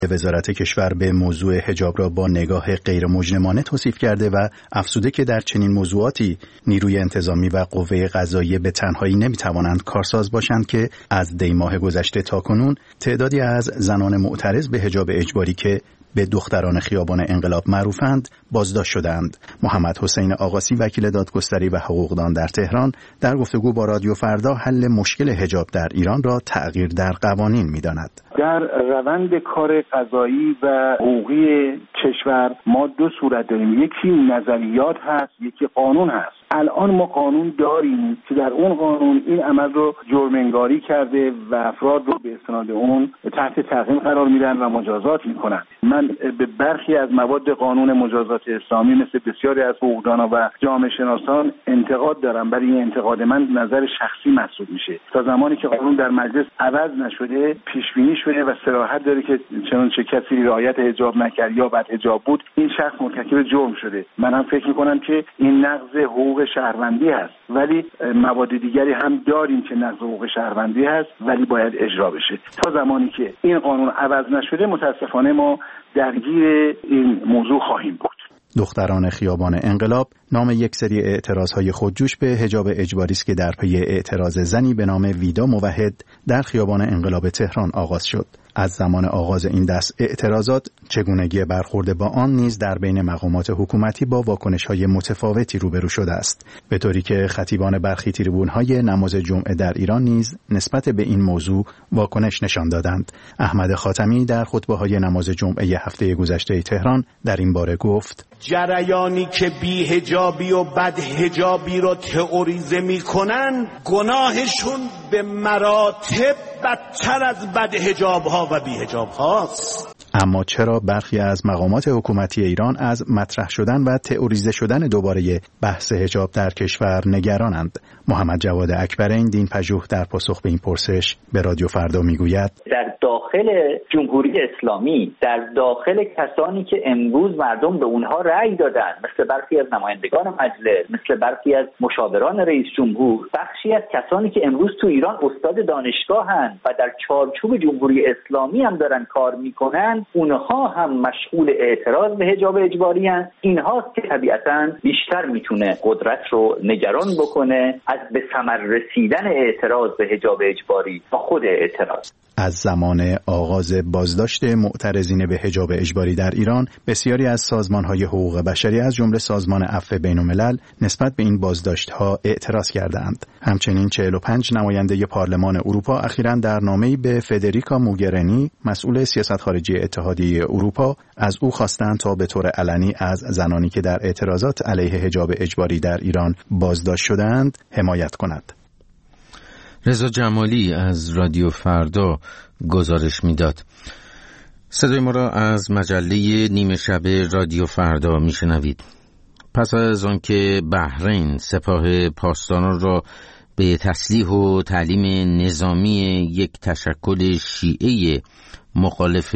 وزارت کشور به موضوع حجاب را با نگاه غیر مجرمانه توصیف کرده و افزوده که در چنین موضوعاتی نیروی انتظامی و قوه قضاییه به تنهایی نمیتوانند کارساز باشند که از دی ماه گذشته تاکنون تعدادی از زنان معترض به حجاب اجباری که به دختران خیابان انقلاب معروفند بازداشت شدند. محمد حسین آقاسی وکیل دادگستری و حقوقدان در تهران در گفتگو با رادیو فردا حل مشکل حجاب در ایران را تغییر در قوانین می‌داند. در روند کار قضایی و حقوقی کشور ما دو صورت داریم، یکی نظریات هست، یکی قانون هست. الان ما قانون داریم که در اون قانون این عمل رو جرم‌انگاری کرده و افراد رو به استناد اون تحت تعقیب قرار میدن و مجازات میکنن. من به برخی از مواد قانون مجازات اسلامی مثل بسیاری از حقوقدانا و جامعه شناسان انتقاد دارم، ولی این انتقاد من نظر شخصی محسوب میشه. تا زمانی که قانون در مجلس عوض نشده، پیش بینی شده و صراحت داره که چنانچه کسی رعایت حجاب نکرد یا بد حجاب بود، این شخص مرتکب جرم شده. من هم فکر میکنم که این نقض حقوق شهروندی هست، ولی مواد دیگری هم داریم که نقض حقوق شهروندی هست ولی باید اجرا بشه. تا زمانی که این قانون عوض نشده متاسفانه ما درگیر این موضوع خواهیم بود. دختران خیابان انقلاب نام یک سری اعتراضهای خودجوش به حجاب اجباری است که در پی اعتراض زنی به نام ویدا موحد در خیابان انقلاب تهران آغاز شد. از زمان آغاز این دست اعتراضات چگونگی برخورد با آن نیز در بین مقامات حکومتی با واکنش‌های متفاوتی روبرو شده است، به طوری که خطیبان برخی تریبون‌های نماز جمعه در ایران نیز نسبت به این موضوع واکنش نشان دادند. احمد خاتمی در خطبه‌های نماز جمعه هفته گذشته تهران در این باره گفت: جریانی که بی حجابی و بد حجابی رو تئوریزه میکنن گناهشون به مراتب بدتر از بد حجاب ها و بی حجاب هاست. اما چرا برخی از مقامات حکومتی ایران از مطرح شدن و تئوریزه شدن دوباره بحث حجاب در کشور نگرانند؟ محمد جواد اکبرین دین پژوه در پاسخ به این پرسش به رادیو فردا میگوید: در داخل جمهوری اسلامی، در داخل کسانی که امروز مردم به اونها رأی دادن، مثل برخی از نمایندگان مجلس، مثل برخی از مشاوران رئیس جمهور، بخشی از کسانی که امروز تو ایران استاد دانشگاهن و در چارچوب جمهوری اسلامی هم دارن کار میکنن، اونها هم مشغول اعتراض به حجاب اجباری هستند. اینهاست که طبیعتاً بیشتر میتونه قدرت رو نگران بکنه از به ثمر رسیدن اعتراض به حجاب اجباری و خود اعتراض. از زمان آغاز بازداشت معترضین به حجاب اجباری در ایران، بسیاری از سازمان‌های حقوق بشری از جمله سازمان عفو بین‌الملل نسبت به این بازداشت‌ها اعتراض کردند. همچنین 45 نماینده پارلمان اروپا اخیراً در نامه‌ای به فدریکا موگرینی، مسئول سیاست خارجی اتحادیه اروپا، از او خواستند تا به طور علنی از زنانی که در اعتراضات علیه حجاب اجباری در ایران بازداشت شدند حمایت کند. رضا جمالی از رادیو فردا گزارش میداد. صدای ما را از مجله نیمه شب رادیو فردا میشنوید. پس از آنکه بحرین سپاه پاسداران را به تسلیح و تعلیم نظامی یک تشکل شیعه مخالف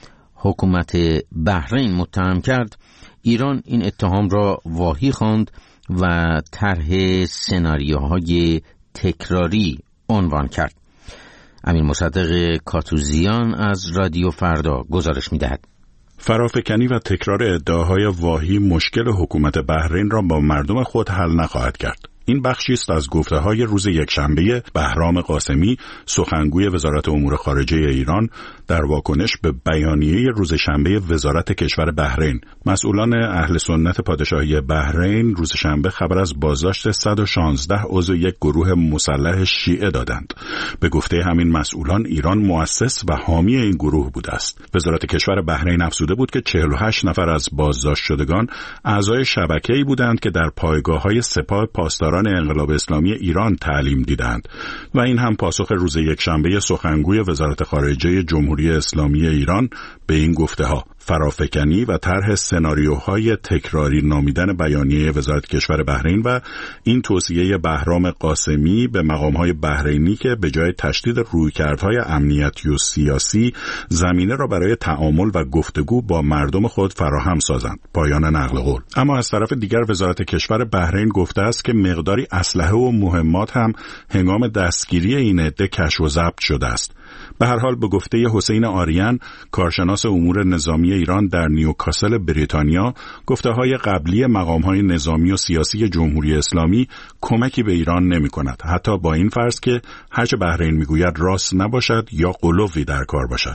حکومت بحرین متهم کرد، ایران این اتهام را واهی خواند و طرح سناریوهای تکراری عنوان کرد. امیر مصدق کاتوزیان از رادیو فردا گزارش می‌دهد. فرافکنی و تکرار ادعاهای واهی مشکل حکومت بحرین را با مردم خود حل نخواهد کرد. این بخشی است از گفته‌های روز یکشنبه بهرام قاسمی، سخنگوی وزارت امور خارجه ایران، در واکنش به بیانیه روز شنبه وزارت کشور بحرین. مسئولان اهل سنت پادشاهی بحرین روز شنبه خبر از بازداشت 116 عضو یک گروه مسلح شیعه دادند. به گفته همین مسئولان، ایران مؤسس و حامی این گروه بوده است. وزارت کشور بحرین افزوده بود که 48 نفر از بازداشت شدگان اعضای شبکه‌ای بودند که در پایگاه‌های سپاه پاسداران انقلاب اسلامی ایران تعلیم دیدند و این هم پاسخ روز یکشنبه سخنگوی وزارت خارجه جمهوری اسلامی ایران به این گفته‌ها. فرافکنی و طرح سناریوهای تکراری نامیدن بیانیه وزارت کشور بحرین و این توصیه بهرام قاسمی به مقام‌های بحرینی که به جای تشدید رویکردهای امنیتی و سیاسی زمینه را برای تعامل و گفتگو با مردم خود فراهم سازند. پایان نقل قول. اما از طرف دیگر وزارت کشور بحرین گفته است که مقداری اسلحه و مهمات هم هنگام دستگیری این عده کشف و ضبط شده است. به هر حال به گفته حسین آریان، کارشناس امور نظامی ایران در نیوکاسل بریتانیا، گفته‌های قبلی مقام‌های نظامی و سیاسی جمهوری اسلامی کمکی به ایران نمی‌کند، حتی با این فرض که هرچه بحرین میگوید راست نباشد یا غلوی در کار باشد.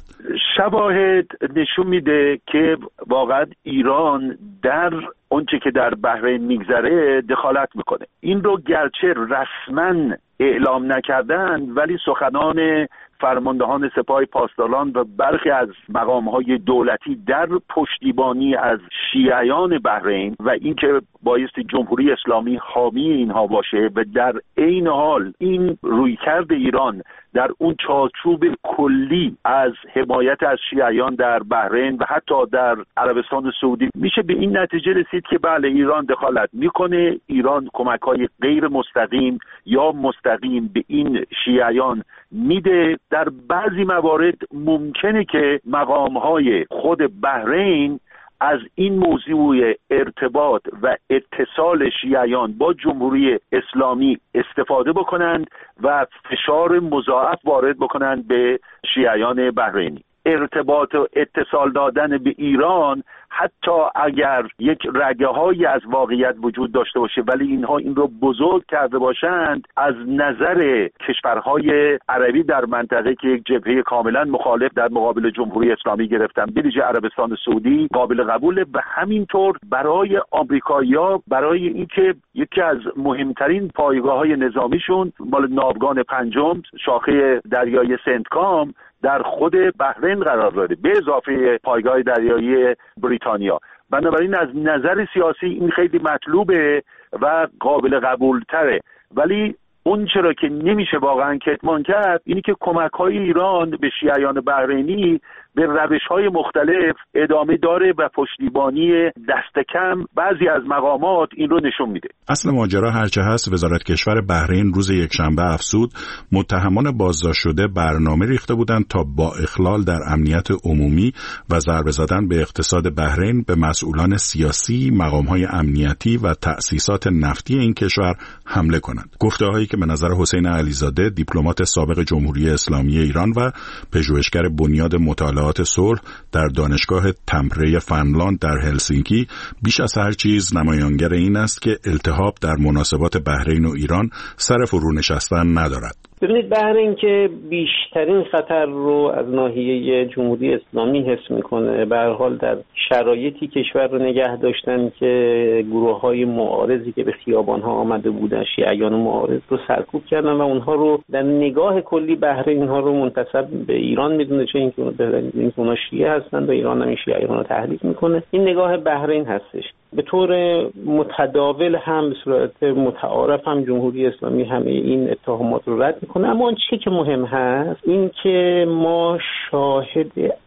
شواهد نشون میده که واقعا ایران در اونچه که در بحرین میگذره دخالت میکنه. این رو گرچه رسما اعلام نکردن، ولی سخنان فرماندهان سپاه پاسداران و برخی از مقام‌های دولتی در پشتیبانی از شیعیان بحرین و اینکه بایستی جمهوری اسلامی حامی اینها باشه و در عین حال این رویکرد ایران در اون چارچوب کلی از حمایت از شیعیان در بحرین و حتی در عربستان سعودی، میشه به این نتیجه رسید که بله ایران دخالت میکنه، ایران کمک‌های غیر مستقیم یا مستقیم به این شیعیان میده. در بعضی موارد ممکنه که مقام‌های خود بحرین از این موضوع ارتباط و اتصال شیعیان با جمهوری اسلامی استفاده بکنند و فشار مضاعف وارد بکنند به شیعیان بحرینی. ارتباط و اتصال دادن به ایران حتی اگر یک رگه‌هایی از واقعیت وجود داشته باشه، ولی اینها این رو بزرگ کرده باشند، از نظر کشورهای عربی در منطقه که یک جبهه کاملا مخالف در مقابل جمهوری اسلامی گرفتن، به ویژه عربستان سعودی، قابل قبوله. و همینطور برای آمریکایی‌ها، برای اینکه یکی از مهمترین پایگاه‌های نظامیشون مال ناوگان پنجم شاخه دریایی سنتکام در خود بحرین قرار داره، به اضافه پایگاه دریایی بریتانیا. بنابراین از نظر سیاسی این خیلی مطلوبه و قابل قبول تره، ولی اون چرا که نمیشه واقعا کتمان کرد اینی که کمک‌های ایران به شیعیان بحرینی به روش‌های مختلف ادامه داره و پشتیبانی دست کم بعضی از مقامات این رو نشون میده. اصل ماجرا هرچه هست، وزارت کشور بحرین روز یکشنبه افزود متهمان بازداشت شده برنامه ریخته بودند تا با اخلال در امنیت عمومی و ضربه زدن به اقتصاد بحرین به مسئولان سیاسی، مقام‌های امنیتی و تأسیسات نفتی این کشور حمله کنند. گفته‌هایی که به نظر حسین علیزاده، دیپلمات سابق جمهوری اسلامی ایران و پژوهشگر بنیاد مطالعات صلح در دانشگاه تمپره فنلاند در هلسینکی، بیش از هر چیز نمایانگر این است که التهاب در مناسبات بحرین و ایران سر فرو نشستن ندارد. ببینید، بحرین که بیشترین خطر رو از ناحیه جمهوری اسلامی حس میکنه، به هر حال در شرایطی کشور رو نگه داشتن که گروه‌های معارضی که به خیابان‌ها آمده بودن، شیعیان معارض رو سرکوب کردن و اونها رو در نگاه کلی بحرین اینها رو منتسب به ایران میدونه، چون اینکه اونها شیعه هستند و ایران هم این شیعیان رو تحریک میکنه. این نگاه بحرین هستش. به طور متداول هم به صورت متعارف هم جمهوری اسلامی همه این اتهامات رو رد میکنه. اما اون چیزی که مهم هست این که ما شاهد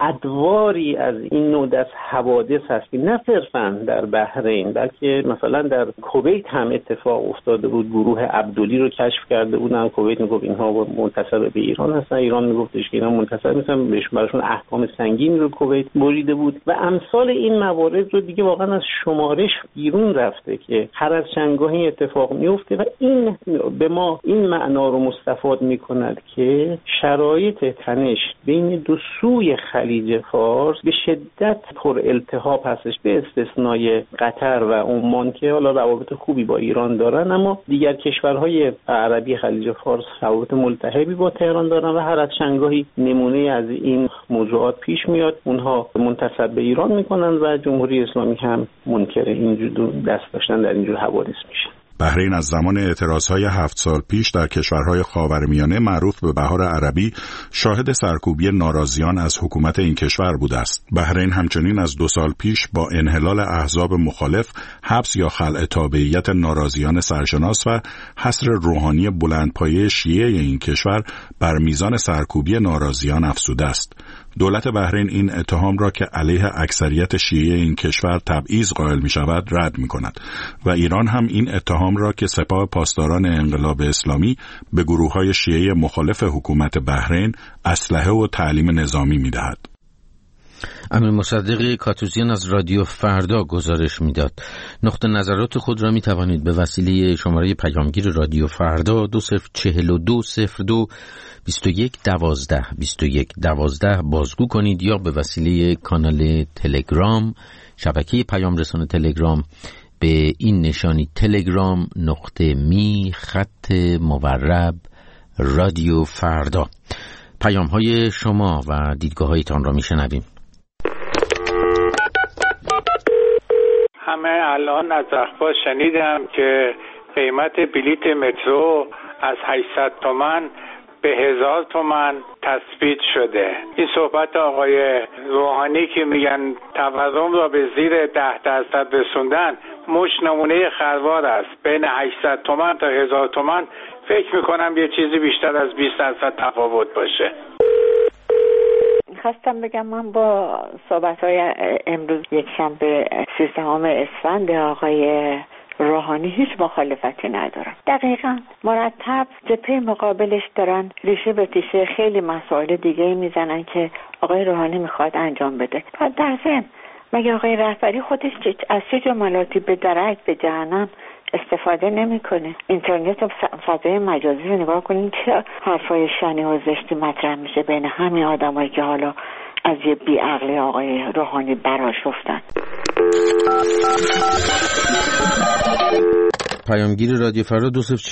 ادواری از این نوع از حوادث هستیم، نه صرفا در بحرین بلکه مثلا در کویت هم اتفاق افتاده بود. گروه عبدلی رو کشف کرده بودن. کویت میگفت اینها منتسب به ایران هستن، ایران میگفتش که اینا منتسب نیستن، براشون احکام سنگین رو کویت بریده بود و امثال این موارد رو دیگه واقعا از شمارش بیرون رفته که هر از چندگاهی اتفاق میفته و این به ما این معنا رو مستفاد میکند که شرایط تنش بین دو سوی خلیج فارس به شدت پر التهاب هستش، به استثنای قطر و عمان که حالا روابط خوبی با ایران دارن، اما دیگر کشورهای عربی خلیج فارس روابط ملتهبی با تهران دارن و هر از چندگاهی نمونه از این موضوعات پیش میاد، اونها منتسب به ایران میکنن و جمهوری اسلامی هم منکر اینجور دست داشتن در اینجور حوادث میشه. بحرین از زمان اعتراضهای 7 سال پیش در کشورهای خاورمیانه معروف به بهار عربی شاهد سرکوبی ناراضیان از حکومت این کشور بوده است. بحرین همچنین از 2 سال پیش با انحلال احزاب مخالف، حبس یا خلع تابعیت ناراضیان سرشناس و حصر روحانی بلندپایه شیعه این کشور بر میزان سرکوبی ناراضیان افزوده است. دولت بحرین این اتهام را که علیه اکثریت شیعه این کشور تبعیض قائل می شود رد می کند و ایران هم این اتهام را که سپاه پاسداران انقلاب اسلامی به گروه‌های شیعه مخالف حکومت بحرین اسلحه و تعلیم نظامی می دهد. امیر مصدق کاتوزیان از رادیو فردا گزارش میداد. نقطه نظرات خود را می توانید به وسیله شماره پیامگیر رادیو فردا 204202 2112 بازگو کنید یا به وسیله کانال تلگرام، شبکه پیام رسان تلگرام به این نشانی telegram.me// رادیو فردا. پیام های شما و دیدگاه هایتان را می شنویم. همه الان از اخبار شنیدم که قیمت بلیت مترو از 800 تومان به 1000 تومان تثبیت شده. این صحبت آقای روحانی که میگن تورم را به زیر 10% رسوندن مش نمونه خروار است. بین 800 تومان تا 1000 تومان فکر میکنم یه چیزی بیشتر از 20% تفاوت باشه. خواستم بگم من با صحبت‌های امروز یکشنبه 13 اسفند آقای روحانی هیچ مخالفتی ندارم. دقیقاً مرتب جبهه مقابلش دارن ریشه به تیشه خیلی مسائل دیگه میزنن که آقای روحانی میخواد انجام بده. در ضمن مگه آقای رهبری خودش از چه جملاتی به درک به جهنم استفاده نمیکنه؟ اینترنت و فضای مجازی رو نگاه کنین چه حرفای شنی و زشتی مطرح میشه بین همین آدمایی که حالا از یه بیعقلی آقای روحانی برآشفتن. پیامگیر رادیو فردا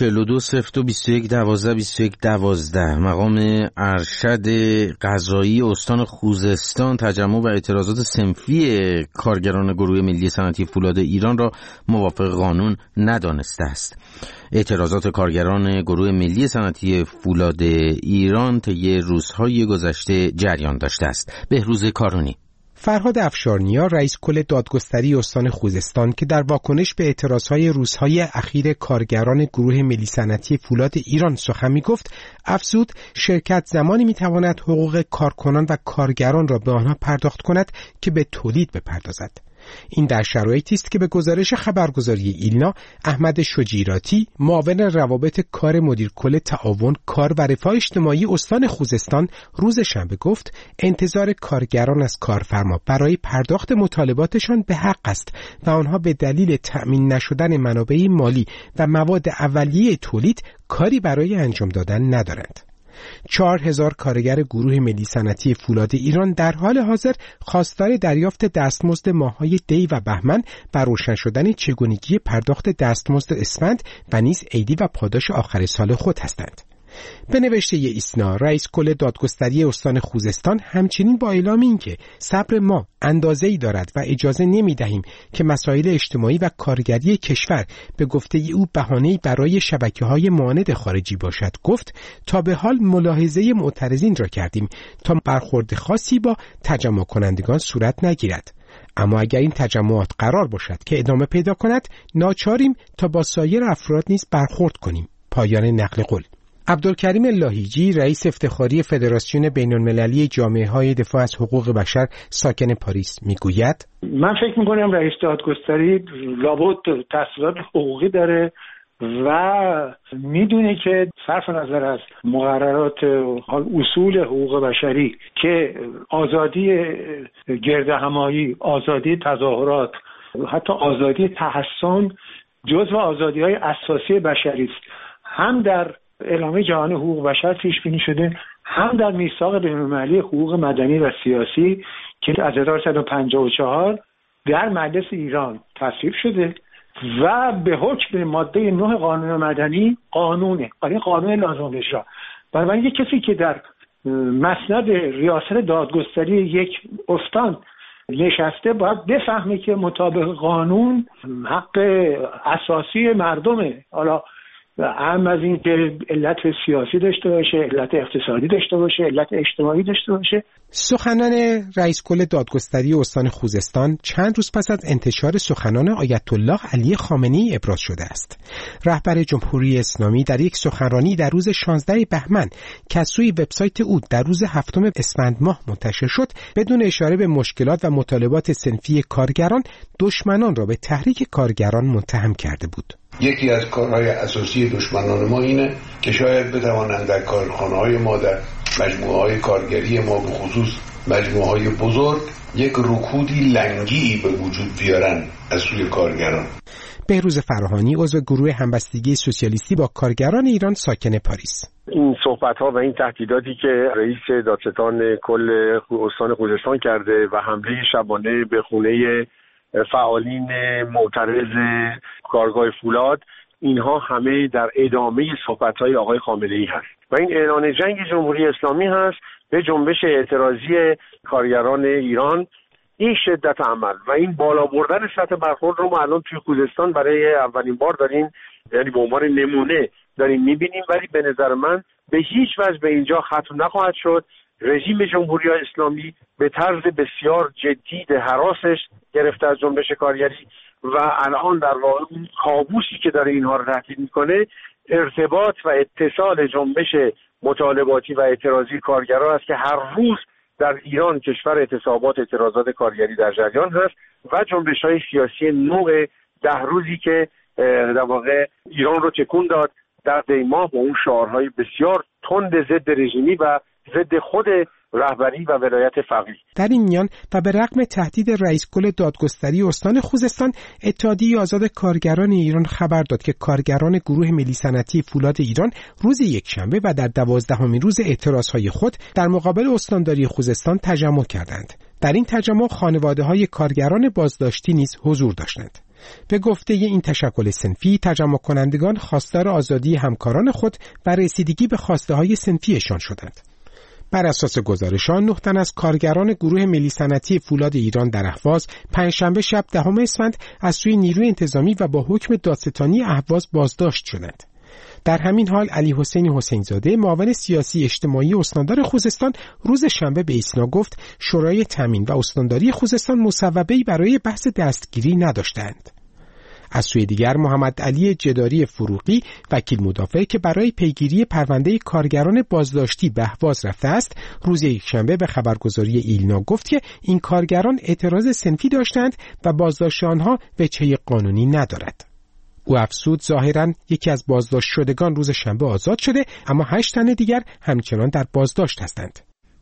2042022112 مقام ارشد قضایی استان خوزستان تجمع و اعتراضات صنفی کارگران گروه ملی صنعتی فولاد ایران را موافق قانون ندانسته است. اعتراضات کارگران گروه ملی صنعتی فولاد ایران طی روزهای گذشته جریان داشته است. بهروز کارونی. فرهاد افشارنیا رئیس کل دادگستری استان خوزستان که در واکنش به اعتراضهای روزهای اخیر کارگران گروه ملی صنعتی فولاد ایران سخن می‌گفت، افزود شرکت زمانی می‌تواند حقوق کارکنان و کارگران را به آنها پرداخت کند که به تولید بپردازد. این در شرایطی است که به گزارش خبرگزاری ایلنا احمد شجیراتی معاون روابط کار مدیر کل تعاون کار و رفاه اجتماعی استان خوزستان روز شنبه گفت انتظار کارگران از کارفرما برای پرداخت مطالباتشان به حق است و آنها به دلیل تأمین نشدن منابع مالی و مواد اولیه تولید کاری برای انجام دادن ندارند. 4000 کارگر گروه ملی صنعتی فولاد ایران در حال حاضر خواستار دریافت دستمزد ماه‌های دی و بهمن و روشن شدن چگونگی پرداخت دستمزد اسفند و نیز عیدی و پاداش آخر سال خود هستند. به نوشته ایسنا رئیس کل دادگستری استان خوزستان همچنین با اعلام اینکه صبر ما اندازه‌ای دارد و اجازه نمی‌دهیم که مسائل اجتماعی و کارگری کشور به گفته او بهانه‌ای برای شبکه‌های معاند خارجی باشد گفت تا به حال ملاحظه معترضین را کردیم تا برخورد خاصی با تجمع کنندگان صورت نگیرد. اما اگر این تجمعات قرار باشد که ادامه پیدا کند ناچاریم تا با سایر افراد نیز برخورد کنیم. پایان نقل قول. عبدالکریم لاهیجی رئیس افتخاری فدراسیون بین‌المللی جامعه‌های دفاع از حقوق بشر ساکن پاریس میگوید من فکر می‌کنم رئیس دادگستری لابد تحصیلات حقوقی داره و میدونه که صرف نظر از مقررات اصول حقوق بشری که آزادی گردهمایی، آزادی تظاهرات، حتی آزادی تحصن جزو آزادی‌های اساسی بشری است. هم در اعلامیه جهانی حقوق بشر پیش بینی شده، هم در میثاق بین‌المللی حقوق مدنی و سیاسی که از 1354 در مجلس ایران تصویب شده و به حکم ماده 9 قانون مدنی قانون لازم اجرا. بنابراین یک کسی که در مسند ریاست دادگستری یک استان نشسته باید بفهمه که مطابق قانون حق اساسی مردمه. حالا هم از این که علت سیاسی داشته باشه، علت اقتصادی داشته باشه، علت اجتماعی داشته باشه. سخنان رئیس کل دادگستری استان خوزستان چند روز پس از انتشار سخنان آیت الله علی خامنه‌ای ابراز شده است. رهبر جمهوری اسلامی در یک سخنرانی در روز 16 بهمن که از سوی وبسایت او در روز 7 اسفند ماه منتشر شد، بدون اشاره به مشکلات و مطالبات صنفی کارگران، دشمنان را به تحریک کارگران متهم کرده بود. یکی از کارهای اساسی دشمنان ما اینه که شاید بتوانند در کارخانه‌های ما، در مجموعه‌های کارگری ما به خصوص مجموعه‌های بزرگ یک رکودی لنگی به وجود بیارن از سوی کارگران. بهروز فراهانی عضو گروه همبستگی سوسیالیستی با کارگران ایران ساکن پاریس: این صحبت‌ها و این تهدیداتی که رئیس دادستان کل استان خوزستان کرده و حمله شبانه به خونه فعالین معترض کارگاه فولاد، اینها همه در ادامه صحبت‌های آقای خامنه‌ای هست و این اعلان جنگ جمهوری اسلامی هست به جنبش اعتراضی کارگران ایران. این شدت عمل و این بالا بردن سطح برخورد رو ما الان توی خوزستان برای اولین بار داریم، یعنی به عنوان نمونه داریم می‌بینیم، ولی به نظر من به هیچ وجه به اینجا ختم نخواهد شد. رژیم جمهوری اسلامی به طرز بسیار جدی هراسش گرفته از جنبش کارگری و الان در واقع اون کابوسی که داره اینها رو تهدید میکنه ارتباط و اتصال جنبش مطالباتی و اعتراضی کارگران است که هر روز در ایران کشور اعتصابات اعتراضات کارگری در جریان هست و جنبش‌های سیاسی نوع 10 روزی که در واقع ایران رو تکون داد در دیماه با اون شعارهای بسیار تند ضد رژیمی و ضد خود رهبری و ولایت فقیه. در این میان و به رغم تهدید رئیس کل دادگستری استان خوزستان، اتحادیه آزاد کارگران ایران خبر داد که کارگران گروه ملی صنعتی فولاد ایران روز یکشنبه و در 12مین روز اعتراضهای خود در مقابل استانداری خوزستان تجمع کردند. در این تجمع خانواده‌های کارگران بازداشتی نیز حضور داشتند. به گفته این تشکل صنفی، تجمع کنندگان خواستار آزادی همکاران خود و رسیدگی به خواسته‌های صنفیشان شدند. بر اساس گزارشان 9 تن از کارگران گروه ملی صنعتی فولاد ایران در اهواز پنجشنبه شب 10 اسفند از سوی نیروی انتظامی و با حکم دادستانی اهواز بازداشت شدند. در همین حال علی حسین حسینزاده، معاون سیاسی اجتماعی استاندار خوزستان، روز شنبه به ایسنا گفت شورای تامین و استانداری خوزستان مصوبه‌ای برای بحث دستگیری نداشتند. از سوی دیگر محمد علی جداری فروغی، وکیل مدافع که برای پیگیری پرونده کارگران بازداشتی به اهواز رفته است، روز یکشنبه به خبرگزاری ایلنا گفت که این کارگران اعتراض صنفی داشتند و بازداشت آنها وجهه قانونی ندارد. او افزود ظاهراً یکی از بازداشت شدگان روز شنبه آزاد شده، اما 8 تن دیگر همچنان در بازداشت هستند.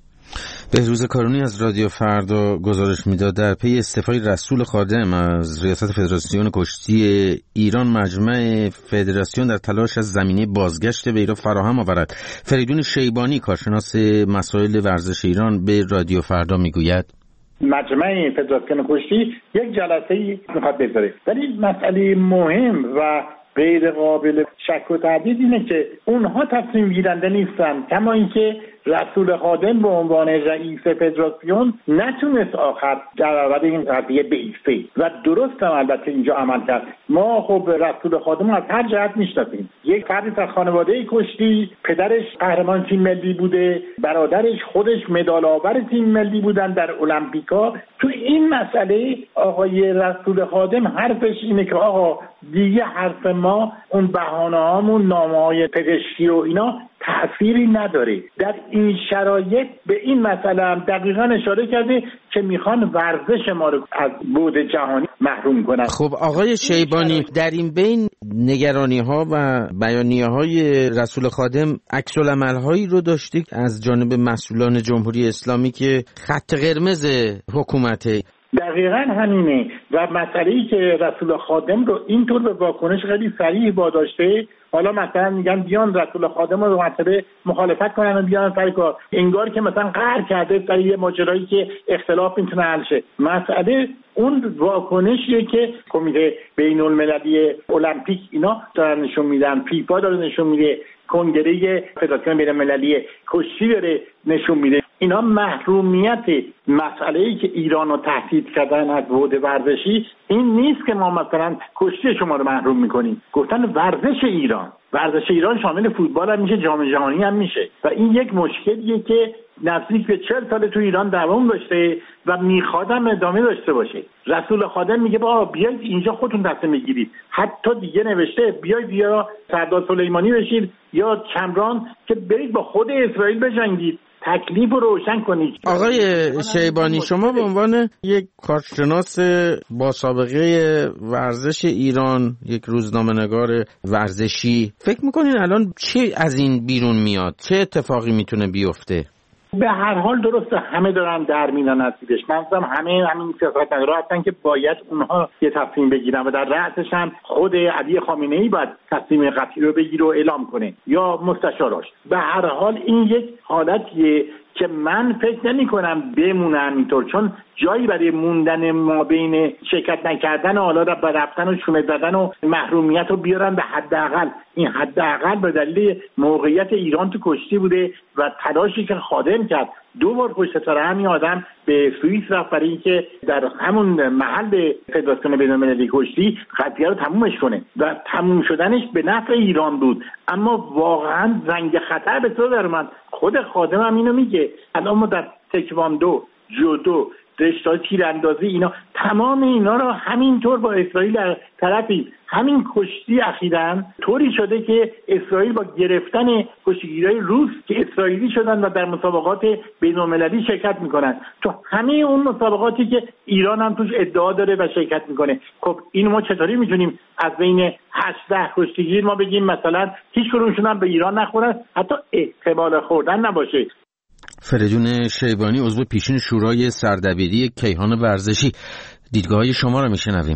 بهروز کارونی از رادیو فردا گزارش میداد در پی استعفای رسول خادم از ریاست فدراسیون کشتی ایران، مجمع فدراسیون در تلاش از زمینه بازگشت وی را فراهم آورد. فریدون شیبانی، کارشناس مسائل ورزش ایران، به رادیو فردا میگوید مجمع فدراسیون کشتی یک جلسه‌ای میخواد بذاره، ولی مسئله مهم و غیر قابل شک و تردید اینه که اونها تصمیم گیرنده نیستن، کما اینکه رسول خادم به عنوان رئیس فدراسیون نتونست آخر در برابر این قضیه بایسته و درست هم البته اینجا عمل کرد. ما خب رسول خادم از هر جهت میشناسیم، یک فردی از خانواده کشتی، پدرش قهرمان تیم ملی بوده، برادرش خودش مدال آور تیم ملی بودن در المپیکا. تو این مسئله آقای رسول خادم حرفش اینه که آقا دیگه حرف ما اون بهانه‌هامون، نامه‌های پزشکی و اینا تأثیری نداره. در این شرایط به این مسئله هم دقیقاً اشاره کرده که میخوان ورزش ما رو از بعد جهانی محروم کنن. خب آقای شیبانی، در این بین نگرانی‌ها و بیانیه‌های رسول خادم عکس‌العمل‌هایی رو داشتید از جانب مسئولان جمهوری اسلامی که خط قرمز حکومته. دقیقاً همینه و مسئله‌ای که رسول خادم رو اینطور به واکنش خیلی صریح واداشته. حالا مثلا میگن بیان رسول خادم رو مسئله مخالفت کنن و بیان سر کار، انگار که مثلا قهر کرده سر یه ماجرایی که اختلاف میتونه حل شه. مسئله اون واکنشیه که کمیته بین‌المللی المپیک اینا دارن نشون میدن، فیفا داره نشون میده، کنگره فدراسیون بین‌المللی کشتی داره نشون میده. اینا محرومیت مسئله‌ای که ایرانو تهدید کردن از بعد ورزشی این نیست که ما مثلا کشتی شما رو محروم میکنیم. گفتن ورزش ایران شامل فوتبال هم میشه، جام جهانی هم میشه و این یک مشکلیه که نزدیک به 40 سال تو ایران دوام داشته و میخوادم ادامه داشته باشه. رسول خادم میگه با بیاید اینجا خودتون تصمیم بگیرید. حتی دیگه نوشته بیاید یا سردار سلیمانی بشید یا کمران که برید با خود اسرائیل بجنگید، تکلیف رو روشن کنید. آقای شیبانی، شما به عنوان یک کارشناس با سابقه ورزش ایران، یک روزنامه‌نگار ورزشی، فکر میکنین الان چه از این بیرون میاد؟ چه اتفاقی میتونه بیفته؟ به هر حال درسته همه دارن در میدن نصیبش. منظورم همین سیاستمدارا هستن که باید اونها یه تصمیم بگیرن و در رأسش هم خود علی خامنه‌ای باید تصمیم قطعی رو بگیره و اعلام کنه یا مستشاراش. به هر حال این یک حالتیه که من فکر نمی کنم بمونه همینطور، چون جایی برای موندن ما بین شرکت نکردن و حالا رفتن و شونه زدن و محرومیت رو بیارن به حداقل. این حداقل به دلیل موقعیت ایران تو کشتی بوده و تلاشی که خادم کرد 2 بار پشت سر هم آدم به سوئیس رفت برای اینکه در همون محل فدراسیون بین‌المللی کشتی قضیه رو تمومش کنه و تموم شدنش به نفع ایران بود. اما واقعا زنگ خطر به تو در من خود خادم هم اینو میگه. الان ما در تکواندو، جودو، رشته تیراندازی، اینا تمام اینا رو همینطور با اسرائیل در طرفی. همین کشتی اخیراً طوری شده که اسرائیل با گرفتن کشتیگیرای روس که اسرائیلی شدن و در مسابقات بین‌المللی شرکت میکنن، تو همه اون مسابقاتی که ایران هم توش ادعا داره و شرکت میکنه. خب این ما چطوری میتونیم از بین 18 کشتیگیر ما بگیم مثلا هیچ کدومشون هم به ایران نخورن، حتی احتمال خوردن نباشه؟ فریدون شیبانی، عضو پیشین شورای سردبیری کیهان ورزشی، دیدگاه‌های شما رو میشنویم.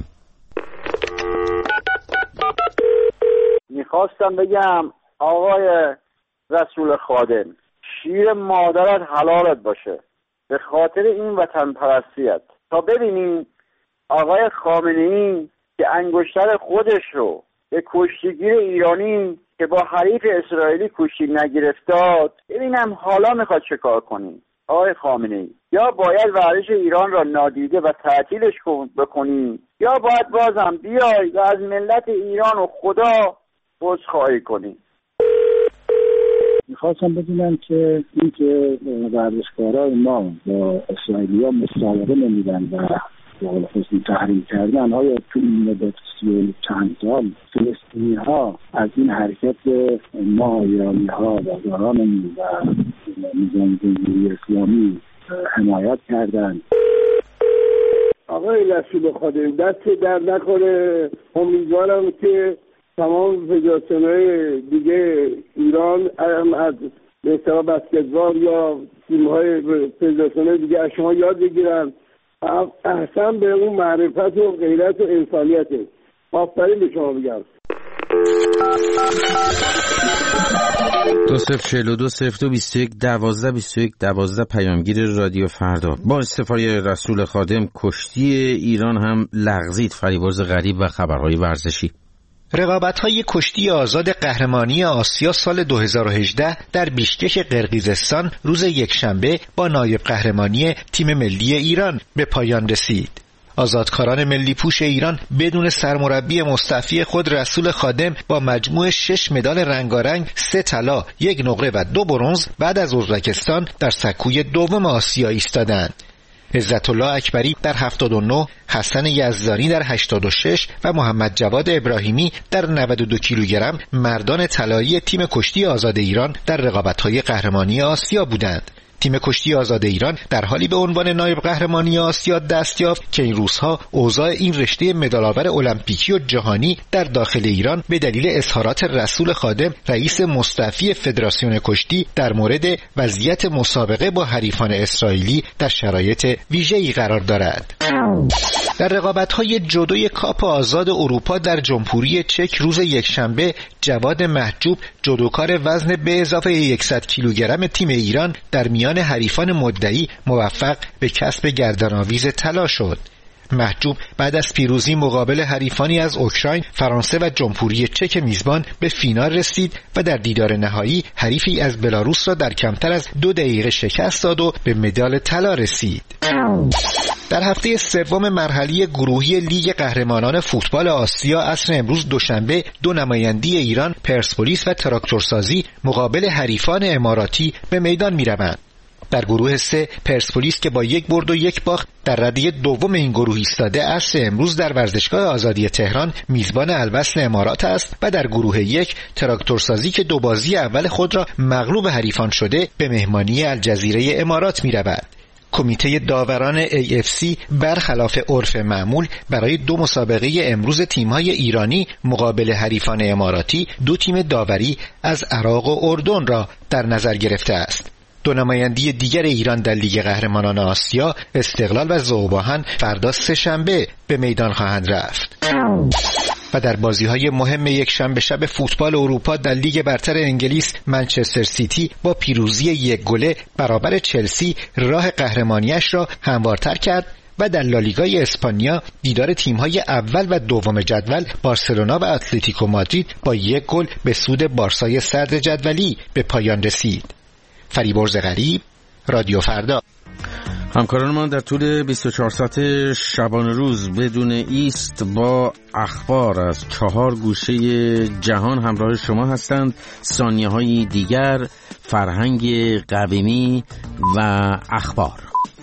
میخواستم بگم آقای رسول خادم، شیر مادرت حلالت باشه به خاطر این وطن پرستیت. تا ببینیم آقای خامنه‌ای که انگشتر خودش رو به کشتیگیر ایرانی که با حریف اسرائیلی کشتی نگرفتاد، ببینم حالا میخواد چه کار کنیم. آقای خامنه‌ای، یا باید ورزش ایران را نادیده و تعطیلش بکنیم، یا باید بازم بیای و از ملت ایران و خدا عذرخواهی کنیم. میخواستم بدونم که این که ورزشکارای ما با اسرائیلیا مسابقه نمیدن و به قول خودشون تحریم کردن، آیا تو این مدت 30 چند سال فلسطینی ها از این حرکت ما ایرانی ها و داران و نظام جمهوری اسلامی حمایت کردن؟ آقای رسول خادم، دست در نکنه. امیدوارم که تمام فدراسیون‌های دیگه ایران از مثلا بسکتبال یا تیم‌های فدراسیون‌های دیگه از شما یاد بگیرن، احسن به اون معرفت و غیرت و انسانیته. آفرین به شما بگم. 2042-02-21-12-21-12 پیامگیر رادیو فردا. با استعفای رسول خادم کشتی ایران هم لغزید فریبرز غریب و خبرهای ورزشی. رقابت‌های کشتی آزاد قهرمانی آسیا سال 2018 در بیشکک قرقیزستان روز یکشنبه با نایب قهرمانی تیم ملی ایران به پایان رسید. آزادکاران ملی پوش ایران بدون سرمربی مستعفی خود رسول خادم با مجموع 6 مدال رنگارنگ، 3 طلا، 1 نقره و 2 برنز بعد از ازبکستان در سکوی دوم آسیا ایستادند. عزت الله اکبری در 79، حسن یزدانی در 86 و محمد جواد ابراهیمی در 92 کیلوگرم مردان طلایی تیم کشتی آزاد ایران در رقابت‌های قهرمانی آسیا بودند. تیم کشتی آزاد ایران در حالی به عنوان نایب قهرمانی آسیا دست یافت که این روزها اوضاع این رشته مدال‌آور المپیکی و جهانی در داخل ایران به دلیل اظهارات رسول خادم رئیس مستعفی فدراسیون کشتی در مورد وضعیت مسابقه با حریفان اسرائیلی در شرایط ویژه‌ای قرار دارد. در رقابت‌های جودوی کاپ آزاد اروپا در جمهوری چک روز یکشنبه جواد محجوب جودوکار وزن به اضافه 100 کیلوگرم تیم ایران در میان حریفان مدعی موفق به کسب گردن‌آویز طلا شد. محجوب بعد از پیروزی مقابل حریفانی از اوکراین، فرانسه و جمهوری چک میزبان به فینال رسید و در دیدار نهایی حریفی از بلاروس را در کمتر از 2 دقیقه شکست داد و به مدال طلا رسید. در هفته سوم مرحله گروهی لیگ قهرمانان فوتبال آسیا عصر امروز دوشنبه 2 نماینده ایران، پرسپولیس و تراکتورسازی مقابل حریفان اماراتی به میدان می‌روند. در گروه 3 پرسپولیس که با 1 برد و 1 باخت در رده دوم این گروه ایستاده عصر امروز در ورزشگاه آزادی تهران میزبان الوصل امارات است و در گروه 1 تراکتورسازی که 2 بازی اول خود را مغلوب حریفان شده به مهمانی الجزیره امارات می‌رود. کمیته داوران AFC برخلاف عرف معمول برای 2 مسابقه امروز تیم‌های ایرانی مقابل حریفان اماراتی 2 تیم داوری از عراق و اردن را در نظر گرفته است. دو نمایندی دیگر ایران در لیگ قهرمانان آسیا، استقلال و ذوب‌آهن، فردا سه‌شنبه به میدان خواهند رفت. و در بازی‌های مهم یک شنبه شب فوتبال اروپا در لیگ برتر انگلیس، منچستر سیتی با پیروزی 1-0 برابر چلسی راه قهرمانیش را هموارتر کرد و در لالیگای اسپانیا دیدار تیم‌های اول و دوم جدول بارسلونا و اتلتیکو مادرید با 1 به سود بارسای صدر جدولی به پایان رسید. فریبرز غریب، رادیو فردا. همکاران ما در طول 24 ساعت شبانه روز بدون ایست با اخبار از 4 گوشه جهان همراه شما هستند. ثانیه‌های دیگر فرهنگ قویمی و اخبار.